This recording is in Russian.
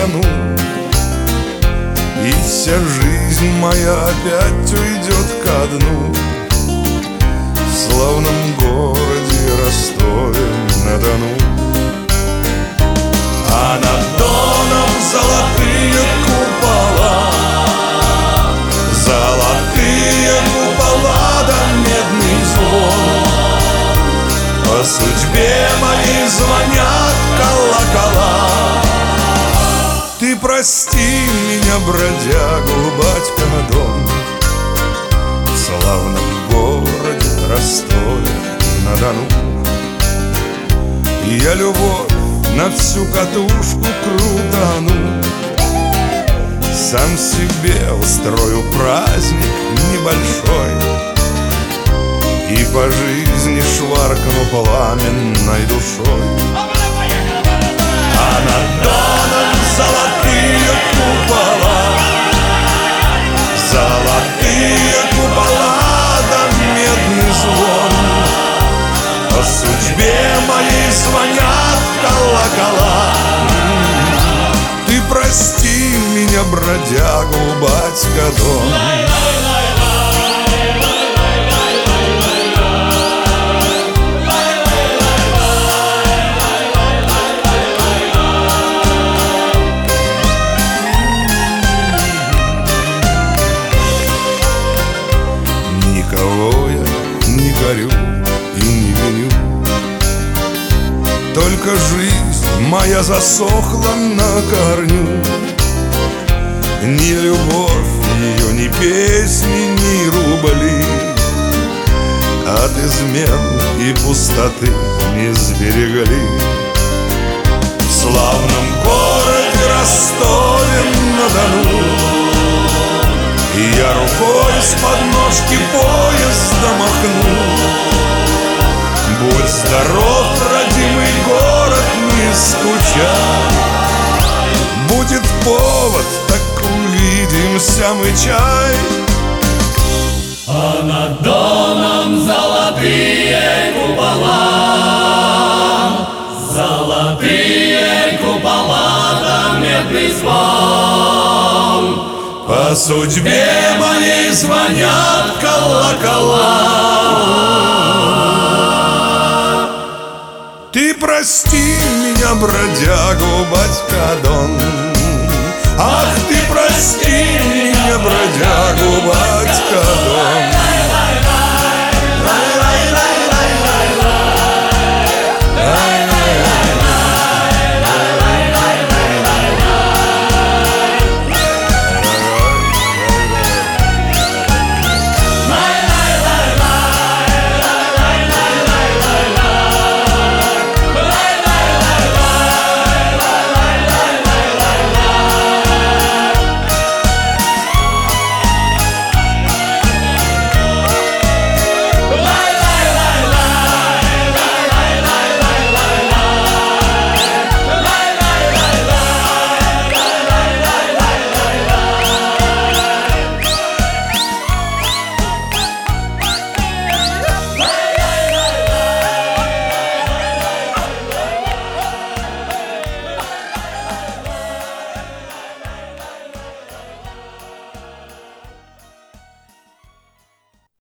тону, и вся жизнь моя опять уйдет ко дну. В славном городе Ростове-на-Дону. А над Доном золотые купола, золотые купола да медный звон. По судьбе моей звонят колокола. Ты прости меня, бродягу, батька Дон, в славном городе Ростове-на-Дону. Я любовь на всю катушку крутану, сам себе устрою праздник небольшой и по жизни шваркну пламенной душой. А над Доном золотые купола, золотые купола да медный звон. По судьбе моей звонят колокола. Ты прости меня, бродягу, батька Дон. Никого я не горю и не виню, только жизнь моя засохла на корню. Ни любовь ее, ни песни, ни рубли от измен и пустоты не сберегли. В славном городе Ростове-на-Дону я рукой с подножки поезда махну. Будь здоров, родимый город, не скучай. Будет повод, так увидимся мы, чай. А над Доном золотые купола, золотые купола да медный звон. По судьбе моей звонят колокола. Ты прости меня, бродягу, батька Дон.